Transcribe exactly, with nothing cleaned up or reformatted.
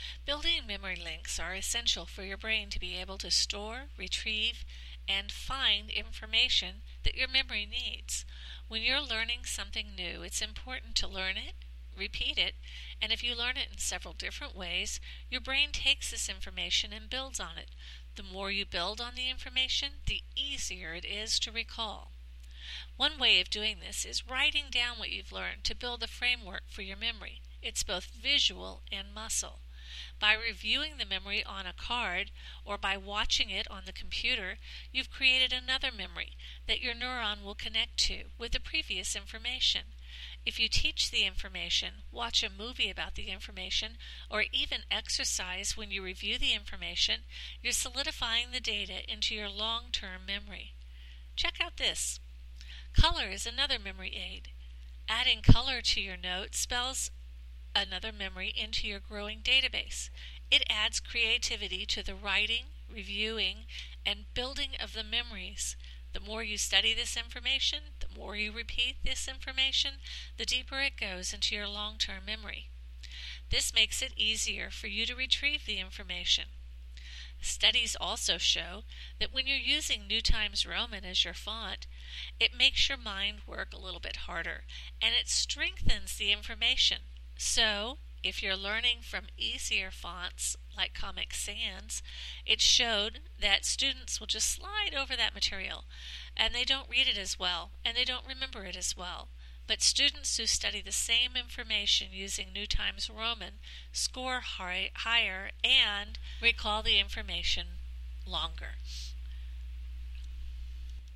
Building memory links are essential for your brain to be able to store, retrieve, and find information that your memory needs. When you're learning something new, it's important to learn it, repeat it, and if you learn it in several different ways, your brain takes this information and builds on it. The more you build on the information, the easier it is to recall. One way of doing this is writing down what you've learned to build a framework for your memory. It's both visual and muscle. By reviewing the memory on a card or by watching it on the computer, you've created another memory that your neuron will connect to with the previous information. If you teach the information, watch a movie about the information, or even exercise when you review the information, you're solidifying the data into your long-term memory. Check out this. Color is another memory aid. Adding color to your notes spells another memory into your growing database. It adds creativity to the writing, reviewing, and building of the memories. The more you study this information, the more you repeat this information, the deeper it goes into your long-term memory. This makes it easier for you to retrieve the information. Studies also show that when you're using New Times Roman as your font, it makes your mind work a little bit harder, and it strengthens the information. So, if you're learning from easier fonts like Comic Sans, it showed that students will just slide over that material, and they don't read it as well, and they don't remember it as well. But students who study the same information using New Times Roman score high, higher and recall the information longer.